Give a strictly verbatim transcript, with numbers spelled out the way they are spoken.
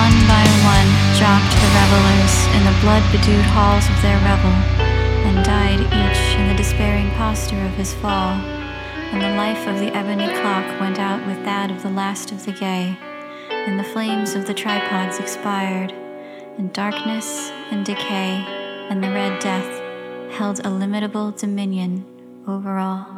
one by one dropped the revelers in the blood-bedewed halls of their revel, and died each in the despairing posture of his fall, and the life of the ebony clock went out with that of the last of the gay, and the flames of the tripods expired, and darkness and decay and the Red Death held illimitable dominion over all.